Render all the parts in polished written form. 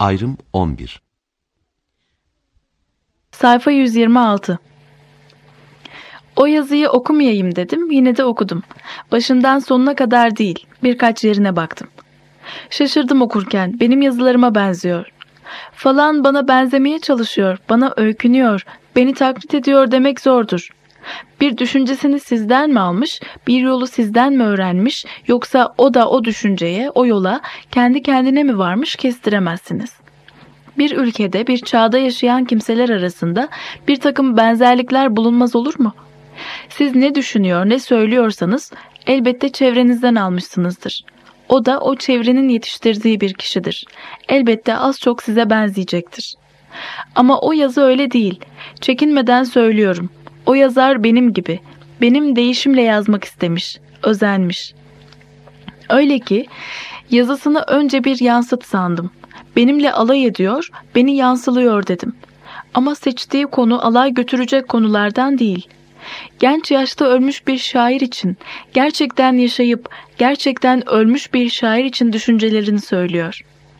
Ayrım 11. Sayfa 126. O yazıyı okumayayım dedim, yine de okudum. Başından sonuna kadar değil, birkaç yerine baktım. Şaşırdım okurken, benim yazılarıma benziyor. Falan bana benzemeye çalışıyor, bana öykünüyor, beni taklit ediyor demek zordur. Bir düşüncesini sizden mi almış, bir yolu sizden mi öğrenmiş, yoksa o da o düşünceye, o yola kendi kendine mi varmış kestiremezsiniz. Bir ülkede, bir çağda yaşayan kimseler arasında bir takım benzerlikler bulunmaz olur mu? Siz ne düşünüyor, ne söylüyorsanız elbette çevrenizden almışsınızdır. O da o çevrenin yetiştirdiği bir kişidir. Elbette az çok size benzeyecektir. Ama o yazı öyle değil. Çekinmeden söylüyorum. O yazar benim gibi. Benim değişimle yazmak istemiş, özenmiş. Öyle ki yazısını önce bir yansıt sandım. Benimle alay ediyor, beni yansılıyor dedim. Ama seçtiği konu alay götürecek konulardan değil. Genç yaşta ölmüş bir şair için, gerçekten yaşayıp gerçekten ölmüş bir şair için düşüncelerini söylüyor.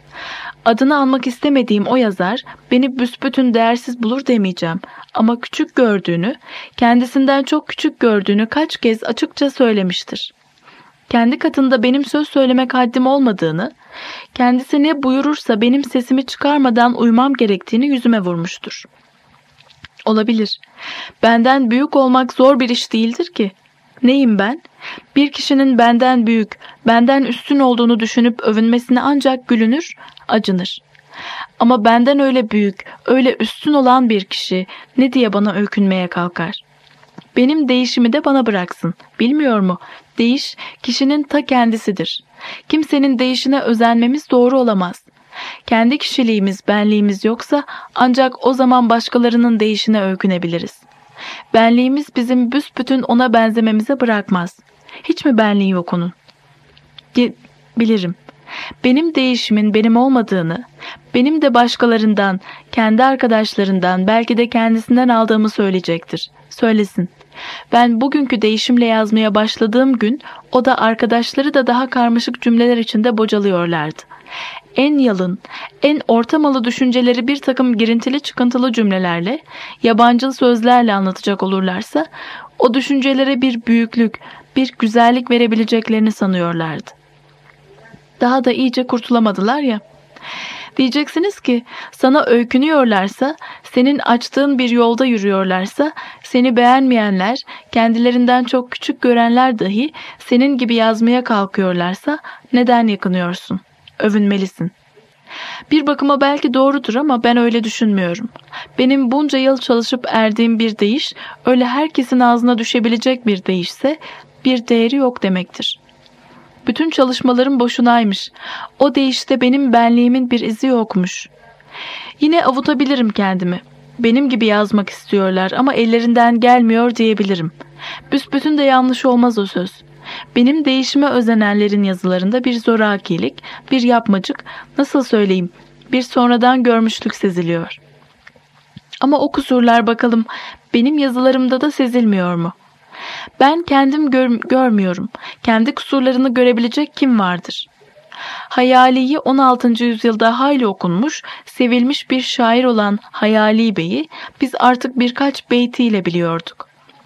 Adını almak istemediğim o yazar beni büsbütün değersiz bulur demeyeceğim ama küçük gördüğünü, kendisinden çok küçük gördüğünü kaç kez açıkça söylemiştir. Kendi katında benim söz söylemek haddim olmadığını, kendisi ne buyurursa benim sesimi çıkarmadan uymam gerektiğini yüzüme vurmuştur. Olabilir. Benden büyük olmak zor bir iş değildir ki. Neyim ben? Bir kişinin benden büyük, benden üstün olduğunu düşünüp övünmesine ancak gülünür, acınır. Ama benden öyle büyük, öyle üstün olan bir kişi ne diye bana öykünmeye kalkar? Benim değişimi de bana bıraksın. Bilmiyor mu? Değiş, kişinin ta kendisidir. Kimsenin değişine özenmemiz doğru olamaz. Kendi kişiliğimiz, benliğimiz yoksa ancak o zaman başkalarının değişine öykünebiliriz. Benliğimiz bizim büsbütün ona benzememize bırakmaz. Hiç mi benliği yok onun? Bilirim. Benim değişimin benim olmadığını, benim de başkalarından, kendi arkadaşlarından, belki de kendisinden aldığımı söyleyecektir. Söylesin. Ben bugünkü değişimle yazmaya başladığım gün, o da arkadaşları da daha karmaşık cümleler içinde bocalıyorlardı. En yalın, en ortamalı düşünceleri bir takım girintili çıkıntılı cümlelerle, yabancı sözlerle anlatacak olurlarsa, o düşüncelere bir büyüklük, bir güzellik verebileceklerini sanıyorlardı. Daha da iyice kurtulamadılar ya. Diyeceksiniz ki sana öykünüyorlarsa, senin açtığın bir yolda yürüyorlarsa, seni beğenmeyenler, kendilerinden çok küçük görenler dahi senin gibi yazmaya kalkıyorlarsa neden yakınıyorsun? Övünmelisin. Bir bakıma belki doğrudur ama ben öyle düşünmüyorum. Benim bunca yıl çalışıp erdiğim bir deyiş, öyle herkesin ağzına düşebilecek bir deyişse bir değeri yok demektir. Bütün çalışmalarım boşunaymış. O deyişte benim benliğimin bir izi yokmuş. Yine avutabilirim kendimi. Benim gibi yazmak istiyorlar ama ellerinden gelmiyor diyebilirim. Büsbütün de yanlış olmaz o söz. Benim değişime özenenlerin yazılarında bir zorakilik, bir yapmacık, nasıl söyleyeyim, bir sonradan görmüşlük seziliyor. Ama o kusurlar bakalım benim yazılarımda da sezilmiyor mu? Ben kendim görmüyorum. Kendi kusurlarını görebilecek kim vardır? Hayali'yi 16. yüzyılda hayli okunmuş, sevilmiş bir şair olan Hayali Bey'i biz artık birkaç beytiyle biliyorduk.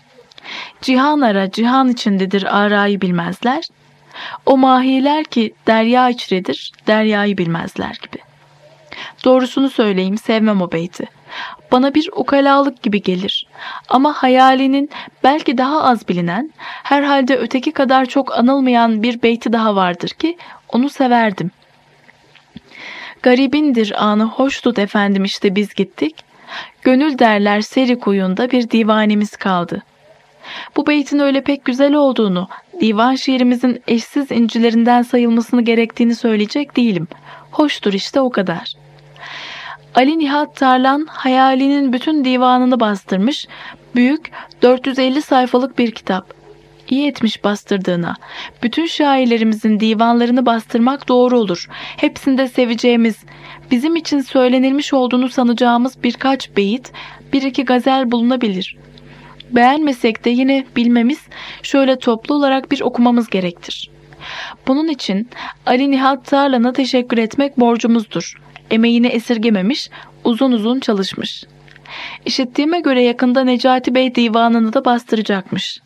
Cihan ara, cihan içindedir arayı bilmezler. O mahiler ki derya içredir, deryayı bilmezler gibi. Doğrusunu söyleyeyim, sevmem o beyti. Bana bir ukalalık gibi gelir. Ama Hayali'nin belki daha az bilinen, herhalde öteki kadar çok anılmayan bir beyti daha vardır ki onu severdim. Garibindir anı hoş tut efendim işte biz gittik. Gönül derler seri kuyunda bir divanemiz kaldı. Bu beytin öyle pek güzel olduğunu, divan şiirimizin eşsiz incilerinden sayılmasını gerektiğini söyleyecek değilim. Hoştur işte o kadar. Ali Nihat Tarlan Hayali'nin bütün divanını bastırmış, büyük 450 sayfalık bir kitap. İyi etmiş bastırdığına. Bütün şairlerimizin divanlarını bastırmak doğru olur. Hepsinde seveceğimiz, bizim için söylenilmiş olduğunu sanacağımız birkaç beyit, bir iki gazel bulunabilir. Beğenmesek de yine bilmemiz, şöyle toplu olarak bir okumamız gerektir. Bunun için Ali Nihat Tarlan'a teşekkür etmek borcumuzdur. emeğini esirgememiş, uzun uzun çalışmış. İşittiğime göre yakında Necati Bey divanını da bastıracakmış.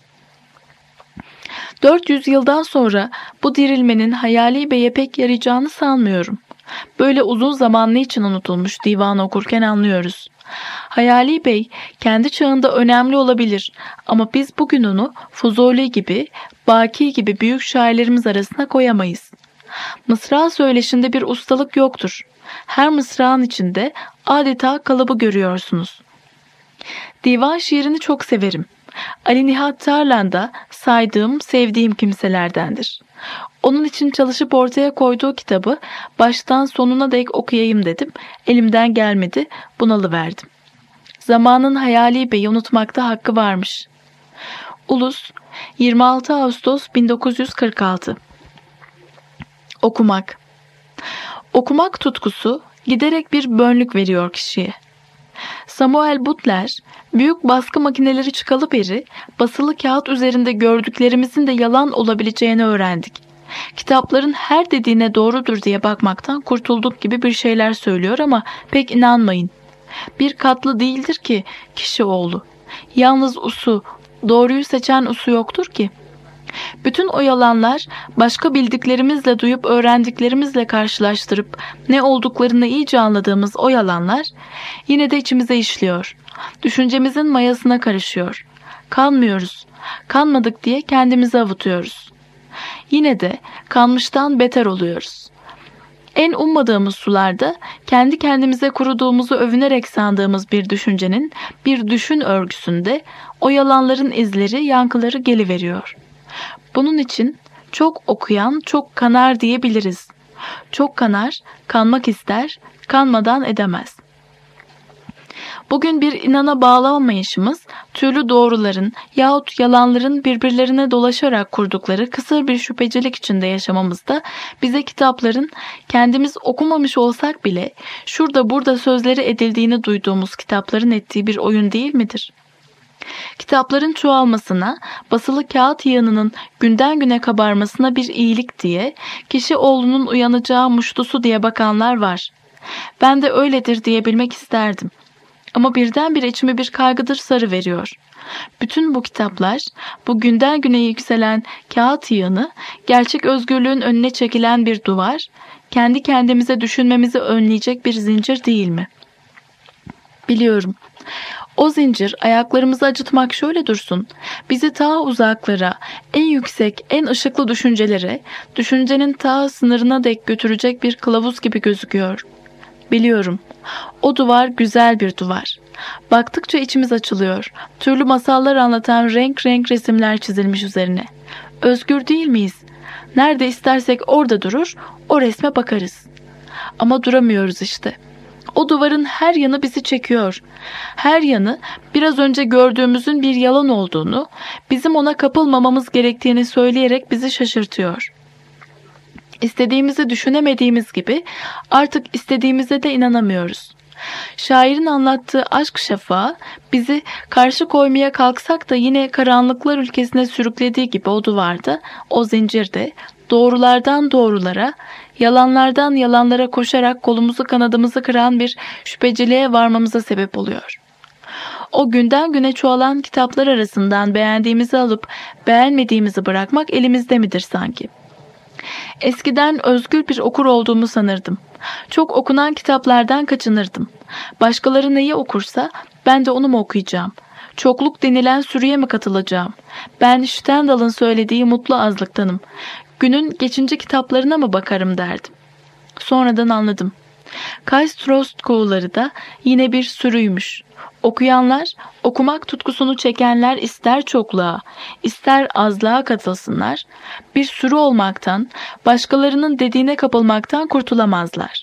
400 yıldan sonra bu dirilmenin Hayali Bey'e pek yarayacağını sanmıyorum. Böyle uzun zaman niçin unutulmuş divanı okurken anlıyoruz. Hayali Bey kendi çağında önemli olabilir ama biz bugün onu Fuzuli gibi, Baki gibi büyük şairlerimiz arasına koyamayız. Mısra söyleşinde bir ustalık yoktur. Her mısrağın içinde adeta kalıbı görüyorsunuz. Divan şiirini çok severim. Ali Nihat Tarlan da saydığım, sevdiğim kimselerdendir. Onun için çalışıp ortaya koyduğu kitabı baştan sonuna dek okuyayım dedim. Elimden gelmedi, bunalıverdim. Zamanın Hayali Bey'i unutmakta hakkı varmış. Ulus, 26 Ağustos 1946. Okumak. Okumak tutkusu giderek bir bönlük veriyor kişiye. Samuel Butler, büyük baskı makineleri çıkalı beri basılı kağıt üzerinde gördüklerimizin de yalan olabileceğini öğrendik. Kitapların her dediğine doğrudur diye bakmaktan kurtulduk gibi bir şeyler söylüyor ama pek inanmayın. Bir katlı değildir ki kişi oğlu. Yalnız usu, doğruyu seçen usu yoktur ki. Bütün o yalanlar başka bildiklerimizle duyup öğrendiklerimizle karşılaştırıp ne olduklarını iyice anladığımız o yalanlar yine de içimize işliyor. Düşüncemizin mayasına karışıyor. Kanmıyoruz. Kanmadık diye kendimizi avutuyoruz. Yine de kanmıştan beter oluyoruz. En ummadığımız sularda kendi kendimize kuruduğumuzu övünerek sandığımız bir düşüncenin bir düşün örgüsünde o yalanların izleri, yankıları geliveriyor. Bunun için çok okuyan çok kanar diyebiliriz. Çok kanar, kanmak ister, kanmadan edemez. Bugün bir inana bağlanmayışımız, türlü doğruların yahut yalanların birbirlerine dolaşarak kurdukları kısır bir şüphecilik içinde yaşamamızda bize kitapların kendimiz okumamış olsak bile şurada burada sözleri edildiğini duyduğumuz kitapların ettiği bir oyun değil midir? Kitapların çoğalmasına, basılı kağıt yığınının günden güne kabarmasına bir iyilik diye, kişi oğlunun uyanacağı muştusu diye bakanlar var. Ben de öyledir diyebilmek isterdim. Ama birdenbire içime bir kaygıdır sarıveriyor. Bütün bu kitaplar, bu günden güne yükselen kağıt yığını, gerçek özgürlüğün önüne çekilen bir duvar, kendi kendimize düşünmemizi önleyecek bir zincir değil mi? Biliyorum. O zincir ayaklarımızı acıtmak şöyle dursun, bizi ta uzaklara, en yüksek, en ışıklı düşüncelere, düşüncenin ta sınırına dek götürecek bir kılavuz gibi gözüküyor. Biliyorum. O duvar güzel bir duvar. Baktıkça içimiz açılıyor. Türlü masallar anlatan renk renk resimler çizilmiş üzerine. Özgür değil miyiz? Nerede istersek orada durur, o resme bakarız. Ama duramıyoruz işte. O duvarın her yanı bizi çekiyor. Her yanı biraz önce gördüğümüzün bir yalan olduğunu, bizim ona kapılmamamız gerektiğini söyleyerek bizi şaşırtıyor. İstediğimizi düşünemediğimiz gibi artık istediğimize de inanamıyoruz. Şairin anlattığı aşk şafağı bizi karşı koymaya kalksak da yine karanlıklar ülkesine sürüklediği gibi o duvarda, o zincirde doğrulardan doğrulara, yalanlardan yalanlara koşarak kolumuzu kanadımızı kıran bir şüpheciliğe varmamıza sebep oluyor. O günden güne çoğalan kitaplar arasından beğendiğimizi alıp beğenmediğimizi bırakmak elimizde midir sanki? Eskiden özgür bir okur olduğumu sanırdım. Çok okunan kitaplardan kaçınırdım. Başkaları neyi okursa ben de onu mu okuyacağım? Çokluk denilen sürüye mi katılacağım? Ben Stendhal'ın söylediği mutlu azlıktanım. Günün geçince kitaplarına mı bakarım derdim. Sonradan anladım. Kaistrost koğulları da yine bir sürüymüş. Okuyanlar, okumak tutkusunu çekenler ister çokluğa, ister azlığa katılsınlar, bir sürü olmaktan, başkalarının dediğine kapılmaktan kurtulamazlar.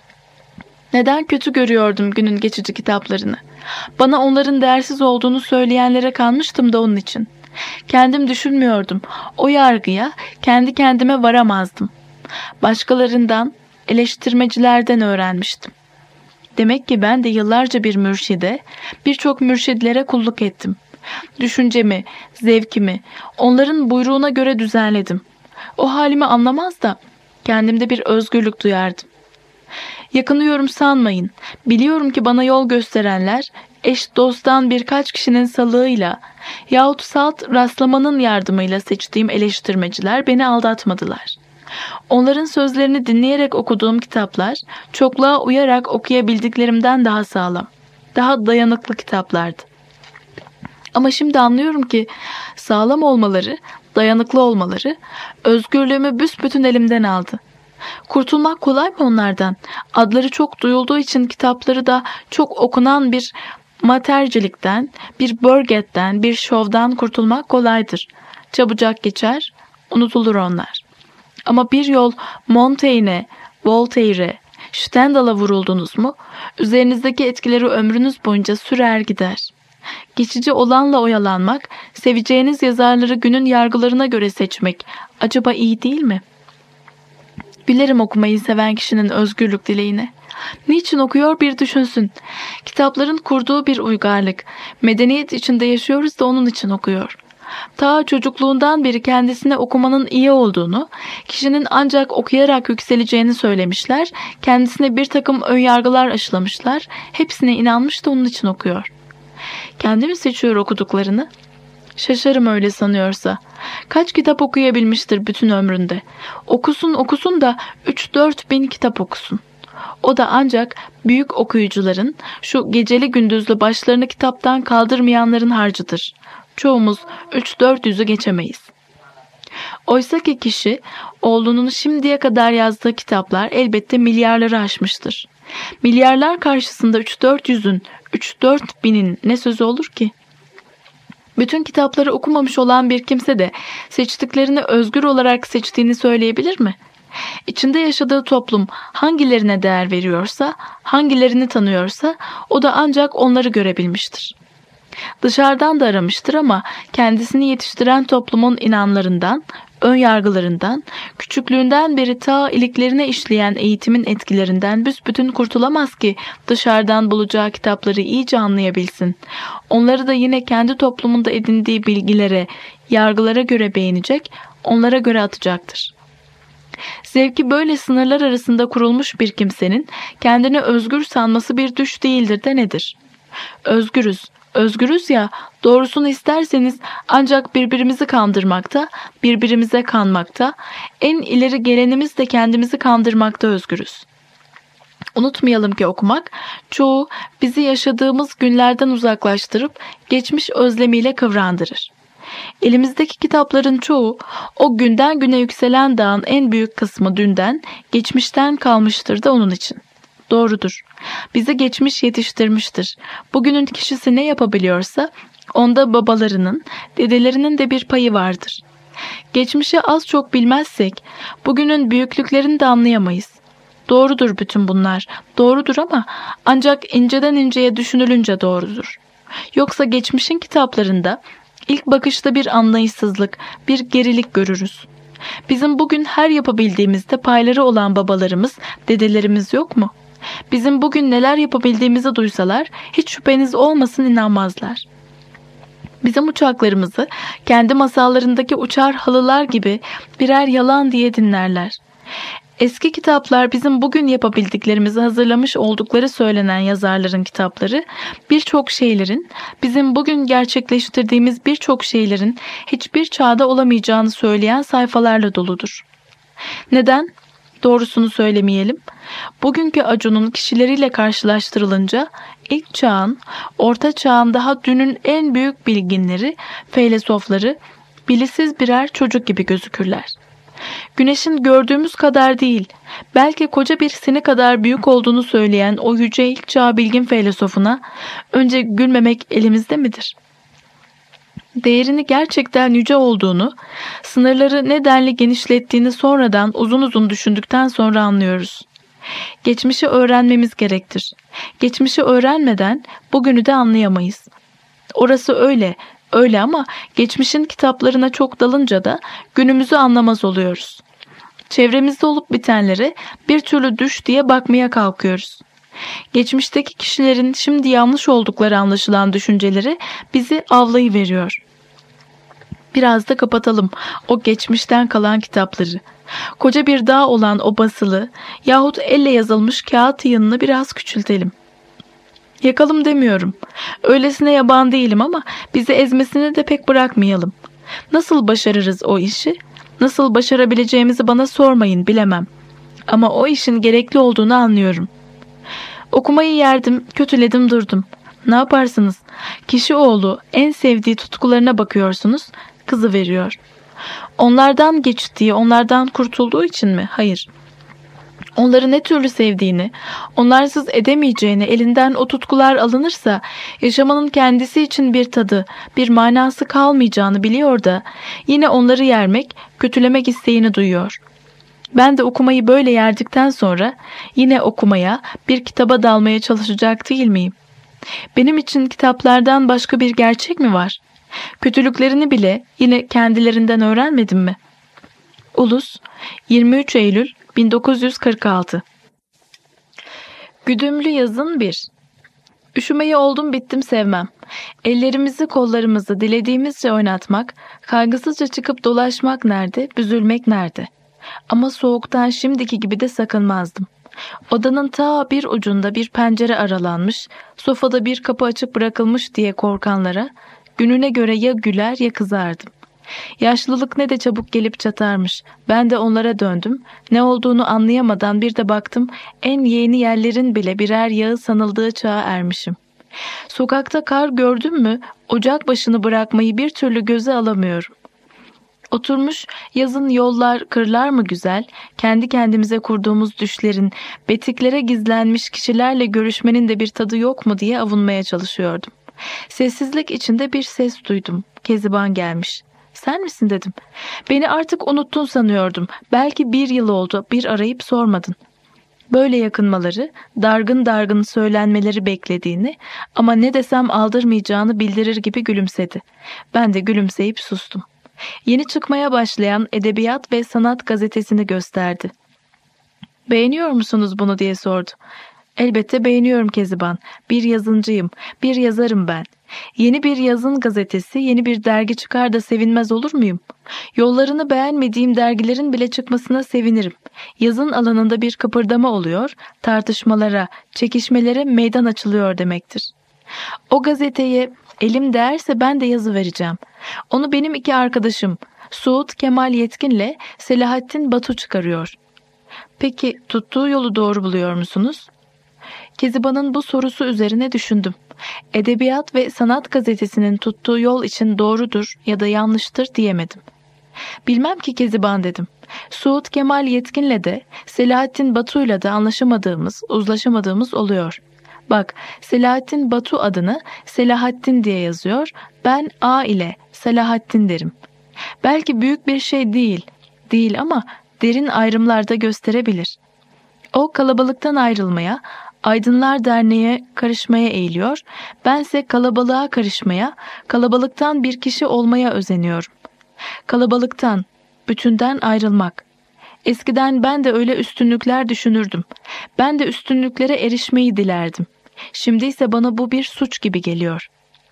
Neden kötü görüyordum günün geçici kitaplarını? Bana onların değersiz olduğunu söyleyenlere kanmıştım da onun için. Kendim düşünmüyordum. O yargıya kendi kendime varamazdım. Başkalarından, eleştirmecilerden öğrenmiştim. Demek ki ben de yıllarca bir mürşide, birçok mürşidlere kulluk ettim. Düşüncemi, zevkimi, onların buyruğuna göre düzenledim. O halimi anlamaz da kendimde bir özgürlük duyardım. Yakınıyorum sanmayın. Biliyorum ki bana yol gösterenler, eş dosttan birkaç kişinin salığıyla yahut salt rastlamanın yardımıyla seçtiğim eleştirmeciler beni aldatmadılar. Onların sözlerini dinleyerek okuduğum kitaplar, çokluğa uyarak okuyabildiklerimden daha sağlam, daha dayanıklı kitaplardı. Ama şimdi anlıyorum ki sağlam olmaları, dayanıklı olmaları, özgürlüğümü büsbütün elimden aldı. Kurtulmak kolay mı onlardan? Adları çok duyulduğu için kitapları da çok okunan bir materyallikten, bir Burget'ten, bir şovdan kurtulmak kolaydır. Çabucak geçer, unutulur onlar. Ama bir yol Montaigne'e, Voltaire'e, Stendhal'a vuruldunuz mu, üzerinizdeki etkileri ömrünüz boyunca sürer gider. Geçici olanla oyalanmak, seveceğiniz yazarları günün yargılarına göre seçmek acaba iyi değil mi? Gülerim okumayı seven kişinin özgürlük dileğine. Niçin okuyor bir düşünsün. Kitapların kurduğu bir uygarlık. Medeniyet içinde yaşıyoruz da onun için okuyor. Ta çocukluğundan beri kendisine okumanın iyi olduğunu, kişinin ancak okuyarak yükseleceğini söylemişler, kendisine bir takım önyargılar aşılamışlar, hepsine inanmış da onun için okuyor. Kendi mi seçiyor okuduklarını? Şaşarım öyle sanıyorsa. Kaç kitap okuyabilmiştir bütün ömründe? Okusun da 3-4 bin kitap okusun. O da ancak büyük okuyucuların, şu geceli gündüzlü başlarını kitaptan kaldırmayanların harcıdır. Çoğumuz 3-400'ü geçemeyiz. Oysaki kişi, oğlunun şimdiye kadar yazdığı kitaplar elbette milyarları aşmıştır. Milyarlar karşısında 3-400'ün, 3-4 binin ne sözü olur ki? Bütün kitapları okumamış olan bir kimse de seçtiklerini özgür olarak seçtiğini söyleyebilir mi? İçinde yaşadığı toplum hangilerine değer veriyorsa, hangilerini tanıyorsa o da ancak onları görebilmiştir. Dışarıdan da aramıştır ama kendisini yetiştiren toplumun inanlarından, ön yargılarından, küçüklüğünden beri ta iliklerine işleyen eğitimin etkilerinden büsbütün kurtulamaz ki dışarıdan bulacağı kitapları iyice anlayabilsin. Onları da yine kendi toplumunda edindiği bilgilere, yargılara göre beğenecek, onlara göre atacaktır. Zevki böyle sınırlar arasında kurulmuş bir kimsenin kendini özgür sanması bir düş değildir de nedir? Özgürüz. Özgürüz ya, doğrusunu isterseniz ancak birbirimizi kandırmakta, birbirimize kanmakta, en ileri gelenimiz de kendimizi kandırmakta özgürüz. Unutmayalım ki okumak, çoğu bizi yaşadığımız günlerden uzaklaştırıp geçmiş özlemiyle kıvrandırır. Elimizdeki kitapların çoğu, o günden güne yükselen dağın en büyük kısmı dünden, geçmişten kalmıştır da onun için. Doğrudur. Bizi geçmiş yetiştirmiştir. Bugünün kişisi ne yapabiliyorsa onda babalarının, dedelerinin de bir payı vardır. Geçmişi az çok bilmezsek bugünün büyüklüklerini de anlayamayız. Doğrudur bütün bunlar. Doğrudur ama ancak inceden inceye düşünülünce doğrudur. Yoksa geçmişin kitaplarında ilk bakışta bir anlayışsızlık, bir gerilik görürüz. Bizim bugün her yapabildiğimizde payları olan babalarımız, dedelerimiz yok mu? Bizim bugün neler yapabildiğimizi duysalar hiç şüpheniz olmasın inanmazlar. Bizim uçaklarımızı kendi masallarındaki uçar halılar gibi birer yalan diye dinlerler. Eski kitaplar bizim bugün yapabildiklerimizi hazırlamış oldukları söylenen yazarların kitapları, birçok şeylerin, bizim bugün gerçekleştirdiğimiz birçok şeylerin hiçbir çağda olamayacağını söyleyen sayfalarla doludur. Neden? Doğrusunu söylemeyelim. Bugünkü Acun'un kişileriyle karşılaştırılınca ilk çağın, orta çağın daha dünün en büyük bilginleri, feylesofları, bilisiz birer çocuk gibi gözükürler. Güneşin gördüğümüz kadar değil, belki koca bir sene kadar büyük olduğunu söyleyen o yüce ilk çağ bilgin feylesofuna önce gülmemek elimizde midir? Değerini gerçekten yüce olduğunu, sınırları nedenli genişlettiğini sonradan uzun uzun düşündükten sonra anlıyoruz. Geçmişi öğrenmemiz gerektir. Geçmişi öğrenmeden bugünü de anlayamayız. Orası öyle ama geçmişin kitaplarına çok dalınca da günümüzü anlamaz oluyoruz. Çevremizde olup bitenlere bir türlü düş diye bakmaya kalkıyoruz. Geçmişteki kişilerin şimdi yanlış oldukları anlaşılan düşünceleri bizi avlayıveriyor. Biraz da kapatalım o geçmişten kalan kitapları. Koca bir dağ olan o basılı yahut elle yazılmış kağıt yığınını biraz küçültelim. Yakalım demiyorum. Öylesine yaban değilim ama bizi ezmesini de pek bırakmayalım. Nasıl başarırız o işi? Nasıl başarabileceğimizi bana sormayın, bilemem. Ama o işin gerekli olduğunu anlıyorum. Okumayı yerdim, kötüledim durdum. Ne yaparsınız? Kişi oğlu en sevdiği tutkularına bakıyorsunuz, kızı veriyor. Onlardan geçtiği, onlardan kurtulduğu için mi? Hayır. Onları ne türlü sevdiğini, onlarsız edemeyeceğini, elinden o tutkular alınırsa yaşamanın kendisi için bir tadı, bir manası kalmayacağını biliyor da yine onları yermek, kötülemek isteğini duyuyor. Ben de okumayı böyle yerdikten sonra yine okumaya, bir kitaba dalmaya çalışacak değil miyim? Benim için kitaplardan başka bir gerçek mi var? Kötülüklerini bile yine kendilerinden öğrenmedim mi? Ulus, 23 Eylül 1946. Güdümlü yazın 1. Üşümeyi oldum bittim sevmem. Ellerimizi kollarımızı dilediğimizce oynatmak, kaygısızca çıkıp dolaşmak nerede, büzülmek nerede? Ama soğuktan şimdiki gibi de sakınmazdım. Odanın ta bir ucunda bir pencere aralanmış, sofada bir kapı açık bırakılmış diye korkanlara, gününe göre ya güler ya kızardım. Yaşlılık ne de çabuk gelip çatarmış. Ben de onlara döndüm. Ne olduğunu anlayamadan bir de baktım, en yeğeni yerlerin bile birer yağı sanıldığı çağa ermişim. Sokakta kar gördüm mü, ocak başını bırakmayı bir türlü göze alamıyorum. Oturmuş, yazın yollar, kırlar mı güzel, kendi kendimize kurduğumuz düşlerin, betiklere gizlenmiş kişilerle görüşmenin de bir tadı yok mu diye avunmaya çalışıyordum. Sessizlik içinde bir ses duydum. Keziban gelmiş. Sen misin dedim. Beni artık unuttun sanıyordum. Belki bir yıl oldu, bir arayıp sormadın. Böyle yakınmaları, dargın dargın söylenmeleri beklediğini ama ne desem aldırmayacağını bildirir gibi gülümsedi. Ben de gülümseyip sustum. Yeni çıkmaya başlayan Edebiyat ve Sanat gazetesini gösterdi. Beğeniyor musunuz bunu diye sordu. Elbette beğeniyorum Keziban. Bir yazıncıyım, bir yazarım ben. Yeni bir yazın gazetesi, yeni bir dergi çıkar da sevinmez olur muyum? Yollarını beğenmediğim dergilerin bile çıkmasına sevinirim. Yazın alanında bir kıpırdama oluyor, tartışmalara, çekişmelere meydan açılıyor demektir. O gazeteye elim değerse ben de yazı vereceğim. Onu benim iki arkadaşım Suud Kemal Yetkin'le Selahattin Batu çıkarıyor. Peki tuttuğu yolu doğru buluyor musunuz? Keziban'ın bu sorusu üzerine düşündüm. Edebiyat ve Sanat gazetesinin tuttuğu yol için doğrudur ya da yanlıştır diyemedim. Bilmem ki Keziban dedim. Suud Kemal Yetkin'le de Selahattin Batu'yla da anlaşamadığımız, uzlaşamadığımız oluyor. Bak, Selahattin Batu adını Selahattin diye yazıyor. Ben A ile Selahattin derim. Belki büyük bir şey değil ama derin ayrımlarda gösterebilir. O kalabalıktan ayrılmaya, Aydınlar Derneği'ne karışmaya eğiliyor. Bense kalabalığa karışmaya, kalabalıktan bir kişi olmaya özeniyorum. Kalabalıktan, bütünden ayrılmak. Eskiden ben de öyle üstünlükler düşünürdüm. Ben de üstünlüklere erişmeyi dilerdim. Şimdi ise bana bu bir suç gibi geliyor.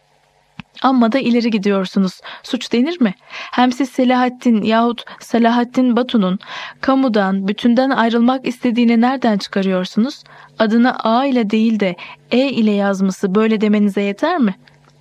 Amma da ileri gidiyorsunuz. Suç denir mi? Hem siz Selahattin yahut Selahattin Batu'nun kamudan, bütünden ayrılmak istediğini nereden çıkarıyorsunuz? Adını A ile değil de E ile yazması böyle demenize yeter mi?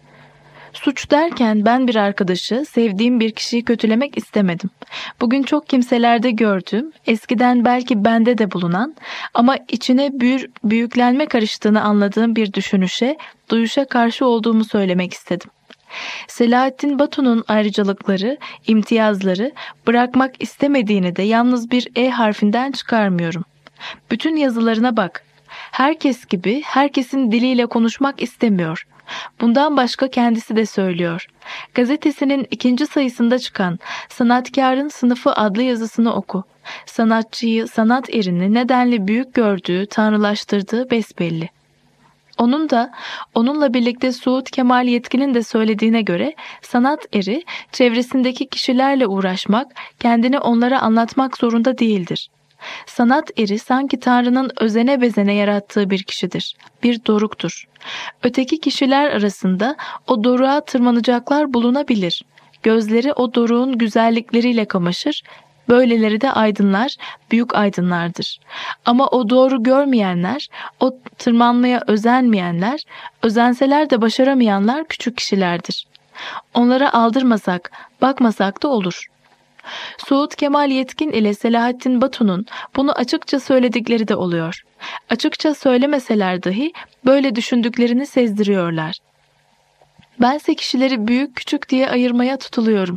Suç derken ben bir arkadaşı, sevdiğim bir kişiyi kötülemek istemedim. Bugün çok kimselerde gördüğüm, eskiden belki bende de bulunan ama içine büyüklenme karıştığını anladığım bir düşünüşe, duyuşa karşı olduğumu söylemek istedim. Selahattin Batu'nun ayrıcalıkları, imtiyazları bırakmak istemediğini de yalnız bir E harfinden çıkarmıyorum. Bütün yazılarına bak. Herkes gibi herkesin diliyle konuşmak istemiyor. Bundan başka kendisi de söylüyor. Gazetesinin 2. sayısında çıkan Sanatkarın Sınıfı adlı yazısını oku. Sanatçıyı, sanat erini nedenli büyük gördüğü, tanrılaştırdığı besbelli. Onun da onunla birlikte Suud Kemal Yetkin'in de söylediğine göre sanat eri çevresindeki kişilerle uğraşmak, kendini onlara anlatmak zorunda değildir. Sanat eri sanki Tanrı'nın özene bezene yarattığı bir kişidir, bir doruktur. Öteki kişiler arasında o doruğa tırmanacaklar bulunabilir. Gözleri o doruğun güzellikleriyle kamaşır, Böyleleri de aydınlar, büyük aydınlardır. Ama o doğru görmeyenler, o tırmanmaya özenmeyenler, özenseler de başaramayanlar küçük kişilerdir. Onlara aldırmasak, bakmasak da olur. Suud Kemal Yetkin ile Selahattin Batu'nun bunu açıkça söyledikleri de oluyor. Açıkça söylemeseler dahi böyle düşündüklerini sezdiriyorlar. Bense kişileri büyük küçük diye ayırmaya tutuluyorum.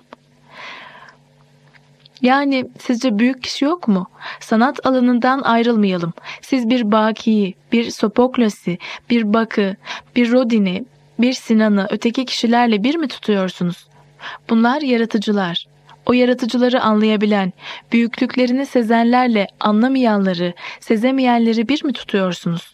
Yani sizce büyük kişi yok mu? Sanat alanından ayrılmayalım. Siz bir Baki'yi, bir Sopoklos'u, bir Bak'ı, bir Rodin'i, bir Sinan'ı öteki kişilerle bir mi tutuyorsunuz? Bunlar yaratıcılar. O yaratıcıları anlayabilen, büyüklüklerini sezenlerle anlamayanları, sezemeyenleri bir mi tutuyorsunuz?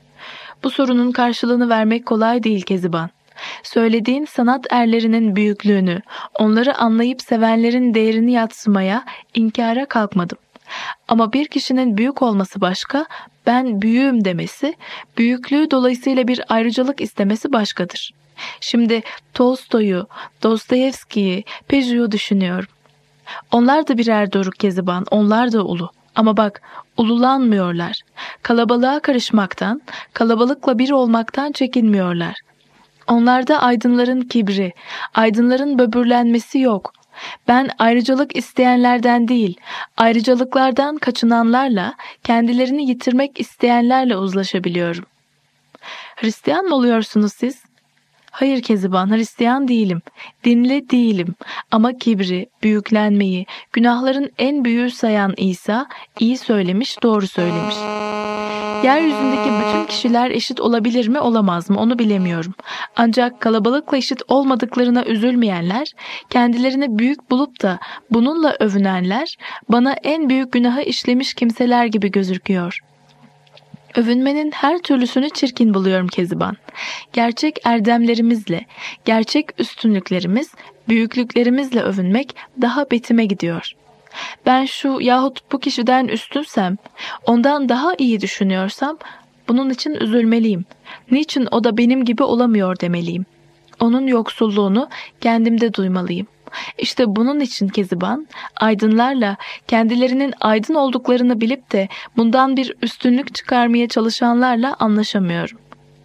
Bu sorunun karşılığını vermek kolay değil Keziban. Söylediğin sanat erlerinin büyüklüğünü, onları anlayıp sevenlerin değerini yadsımaya, inkara kalkmadım. Ama bir kişinin büyük olması başka, ben büyüğüm demesi, büyüklüğü dolayısıyla bir ayrıcalık istemesi başkadır. Şimdi Tolstoy'u, Dostoyevski'yi, Peugeot'u düşünüyorum. Onlar da birer doruk Keziban, onlar da ulu. Ama bak, ululanmıyorlar. Kalabalığa karışmaktan, kalabalıkla bir olmaktan çekinmiyorlar. Onlarda aydınların kibri, aydınların böbürlenmesi yok. Ben ayrıcalık isteyenlerden değil, ayrıcalıklardan kaçınanlarla, kendilerini yitirmek isteyenlerle uzlaşabiliyorum. Hristiyan mı oluyorsunuz siz? Hayır Keziban, Hristiyan değilim, dinli değilim ama kibri, büyüklenmeyi, günahların en büyüğü sayan İsa, iyi söylemiş, doğru söylemiş. Yeryüzündeki bütün kişiler eşit olabilir mi, olamaz mı onu bilemiyorum. Ancak kalabalıkla eşit olmadıklarına üzülmeyenler, kendilerini büyük bulup da bununla övünenler, bana en büyük günahı işlemiş kimseler gibi gözüküyor. Övünmenin her türlüsünü çirkin buluyorum Keziban. Gerçek erdemlerimizle, gerçek üstünlüklerimiz, büyüklüklerimizle övünmek daha betime gidiyor. Ben şu yahut bu kişiden üstünsem, ondan daha iyi düşünüyorsam, bunun için üzülmeliyim. Niçin o da benim gibi olamıyor demeliyim. Onun yoksulluğunu kendimde duymalıyım. İşte bunun için Keziban, aydınlarla kendilerinin aydın olduklarını bilip de bundan bir üstünlük çıkarmaya çalışanlarla anlaşamıyorum.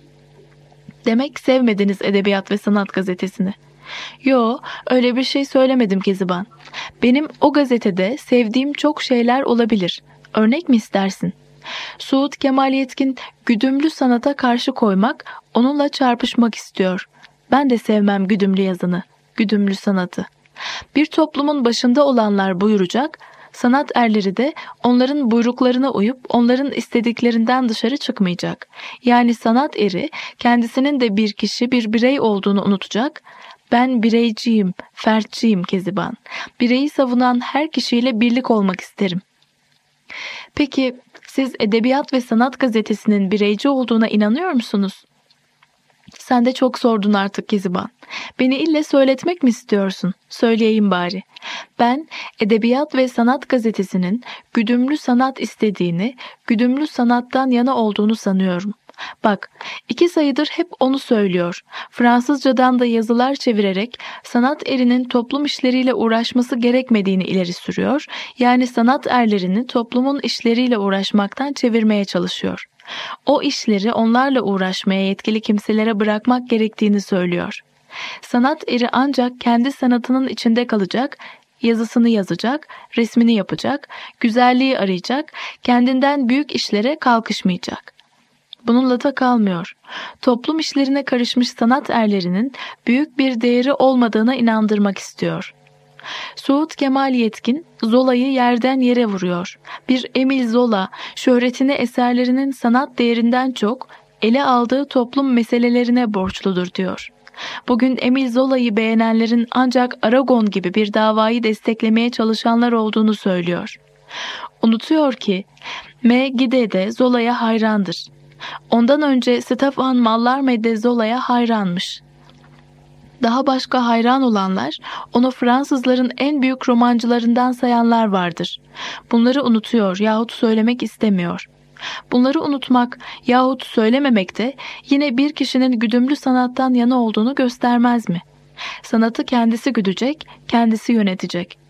Demek sevmediniz Edebiyat ve Sanat gazetesini. Yo, öyle bir şey söylemedim Keziban. Benim o gazetede sevdiğim çok şeyler olabilir. Örnek mi istersin? Suud Kemal Yetkin güdümlü sanata karşı koymak, onunla çarpışmak istiyor. Ben de sevmem güdümlü yazını, güdümlü sanatı. Bir toplumun başında olanlar buyuracak, sanat erleri de onların buyruklarına uyup onların istediklerinden dışarı çıkmayacak. Yani sanat eri kendisinin de bir kişi, bir birey olduğunu unutacak. Ben bireyciyim, fertçiyim Keziban. Bireyi savunan her kişiyle birlik olmak isterim. Peki siz Edebiyat ve Sanat gazetesinin bireyci olduğuna inanıyor musunuz? Sen de çok sordun artık Keziban. Beni ille söyletmek mi istiyorsun? Söyleyeyim bari. Ben Edebiyat ve Sanat gazetesinin güdümlü sanat istediğini, güdümlü sanattan yana olduğunu sanıyorum. Bak, 2 sayıdır hep onu söylüyor. Fransızcadan da yazılar çevirerek sanat erinin toplum işleriyle uğraşması gerekmediğini ileri sürüyor. Yani sanat erlerini toplumun işleriyle uğraşmaktan çevirmeye çalışıyor. O işleri onlarla uğraşmaya yetkili kimselere bırakmak gerektiğini söylüyor. Sanat eri ancak kendi sanatının içinde kalacak, yazısını yazacak, resmini yapacak, güzelliği arayacak, kendinden büyük işlere kalkışmayacak. Bununla da kalmıyor. Toplum işlerine karışmış sanat erlerinin büyük bir değeri olmadığına inandırmak istiyor. Suud Kemal Yetkin Zola'yı yerden yere vuruyor. Bir Emil Zola şöhretini eserlerinin sanat değerinden çok ele aldığı toplum meselelerine borçludur diyor. Bugün Emil Zola'yı beğenenlerin ancak Aragon gibi bir davayı desteklemeye çalışanlar olduğunu söylüyor. Unutuyor ki Megide de Zola'ya hayrandır. Ondan önce Stefan Mallarmé de Zola'ya hayranmış. Daha başka hayran olanlar, onu Fransızların en büyük romancılarından sayanlar vardır. Bunları unutuyor yahut söylemek istemiyor. Bunları unutmak yahut söylememek de yine bir kişinin güdümlü sanattan yana olduğunu göstermez mi? Sanatı kendisi güdecek, kendisi yönetecek.